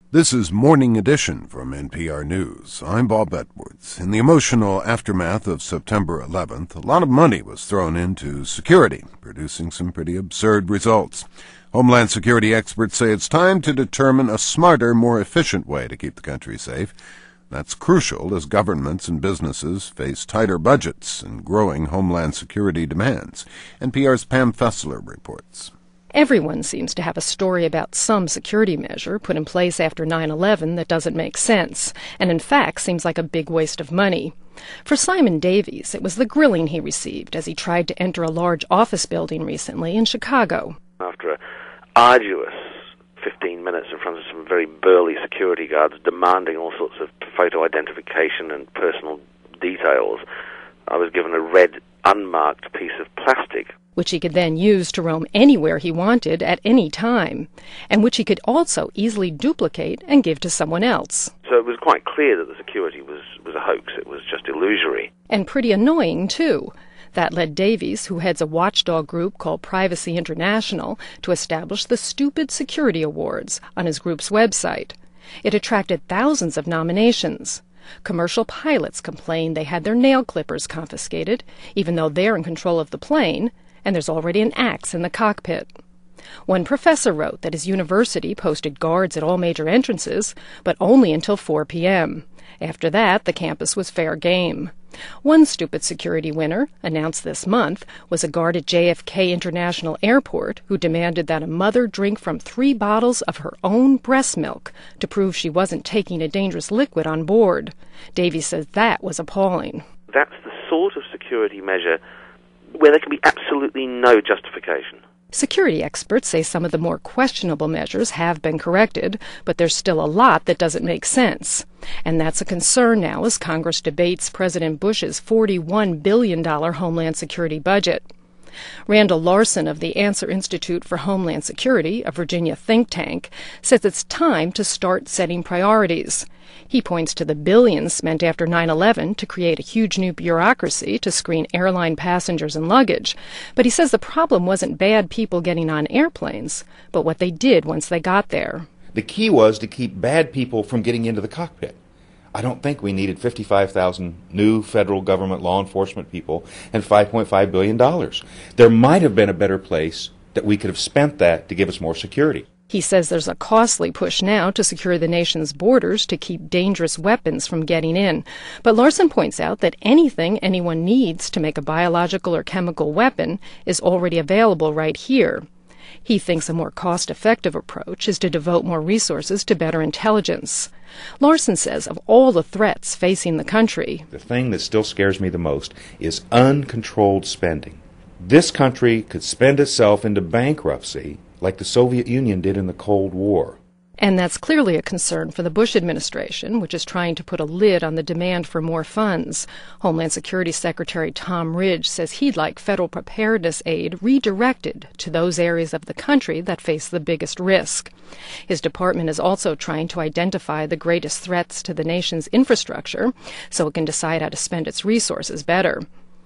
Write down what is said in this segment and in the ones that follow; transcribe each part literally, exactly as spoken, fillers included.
This is Morning Edition from N P R News. I'm Bob Edwards. In the emotional aftermath of September eleventh, a lot of money was thrown into security, producing some pretty absurd results. Homeland Security experts say it's time to determine a smarter, more efficient way to keep the country safe. That's crucial as governments and businesses face tighter budgets and growing Homeland Security demands. N P R's Pam Fessler reports. Everyone seems to have a story about some security measure put in place after nine eleven that doesn't make sense, and in fact seems like a big waste of money. For Simon Davies, it was the grilling he received as he tried to enter a large office building recently in Chicago. After an arduous fifteen minutes in front of some very burly security guards demanding all sorts of photo identification and personal details, I was given a red, unmarked piece of plastic, which he could then use to roam anywhere he wanted at any time, and which he could also easily duplicate and give to someone else. So it was quite clear that the security was, was a hoax. It was just illusory. And pretty annoying, too. That led Davies, who heads a watchdog group called Privacy International, to establish the Stupid Security Awards on his group's website. It attracted thousands of nominations. Commercial pilots complained they had their nail clippers confiscated, even though they're in control of the plane, and there's already an axe in the cockpit. One professor wrote that his university posted guards at all major entrances, but only until four p.m. After that, the campus was fair game. One Stupid Security winner, announced this month, was a guard at J F K International Airport who demanded that a mother drink from three bottles of her own breast milk to prove she wasn't taking a dangerous liquid on board. Davies says that was appalling. That's the sort of security measure where there can be absolutely no justification. Security experts say some of the more questionable measures have been corrected, but there's still a lot that doesn't make sense. And that's a concern now as Congress debates President Bush's forty-one billion dollars Homeland Security budget. Randall Larson of the Answer Institute for Homeland Security, a Virginia think tank, says it's time to start setting priorities. He points to the billions spent after nine eleven to create a huge new bureaucracy to screen airline passengers and luggage, but he says the problem wasn't bad people getting on airplanes, but what they did once they got there. The key was to keep bad people from getting into the cockpit. I don't think we needed fifty-five thousand new federal government law enforcement people and five point five billion dollars. There might have been a better place that we could have spent that to give us more security. He says there's a costly push now to secure the nation's borders to keep dangerous weapons from getting in. But Larson points out that anything anyone needs to make a biological or chemical weapon is already available right here. He thinks a more cost-effective approach is to devote more resources to better intelligence. Larson says of all the threats facing the country, the thing that still scares me the most is uncontrolled spending. This country could spend itself into bankruptcy like the Soviet Union did in the Cold War. And that's clearly a concern for the Bush administration, which is trying to put a lid on the demand for more funds. Homeland Security Secretary Tom Ridge says he'd like federal preparedness aid redirected to those areas of the country that face the biggest risk. His department is also trying to identify the greatest threats to the nation's infrastructure so it can decide how to spend its resources better.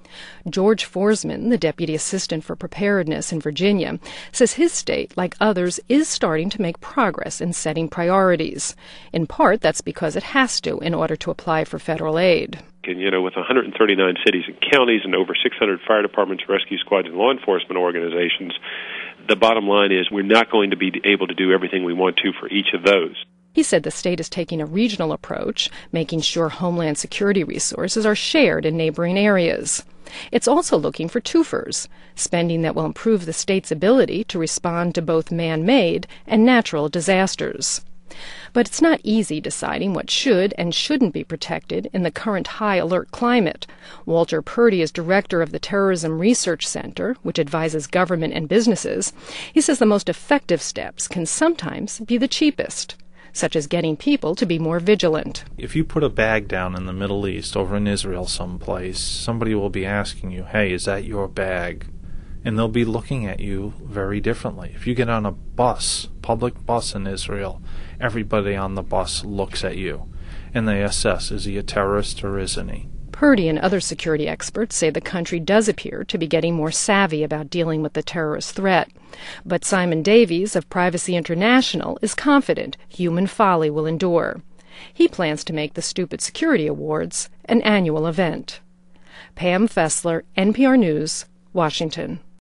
George Forsman, the Deputy Assistant for Preparedness in Virginia, says his state, like others, is starting to make progress in setting priorities. In part, that's because it has to in order to apply for federal aid. And, you know, with one hundred thirty-nine cities and counties and over six hundred fire departments, rescue squads, and law enforcement organizations, the bottom line is we're not going to be able to do everything we want to for each of those. He said the state is taking a regional approach, making sure Homeland Security resources are shared in neighboring areas. It's also looking for twofers, spending that will improve the state's ability to respond to both man-made and natural disasters. But it's not easy deciding what should and shouldn't be protected in the current high-alert climate. Walter Purdy is director of the Terrorism Research Center, which advises government and businesses. He says the most effective steps can sometimes be the cheapest, such as getting people to be more vigilant. If you put a bag down in the Middle East, over in Israel someplace, somebody will be asking you, hey, is that your bag? And they'll be looking at you very differently. If you get on a bus, public bus in Israel, everybody on the bus looks at you, and they assess, is he a terrorist or isn't he? Purdy and other security experts say the country does appear to be getting more savvy about dealing with the terrorist threat. But Simon Davies of Privacy International is confident human folly will endure. He plans to make the Stupid Security Awards an annual event. Pam Fessler, N P R News, Washington.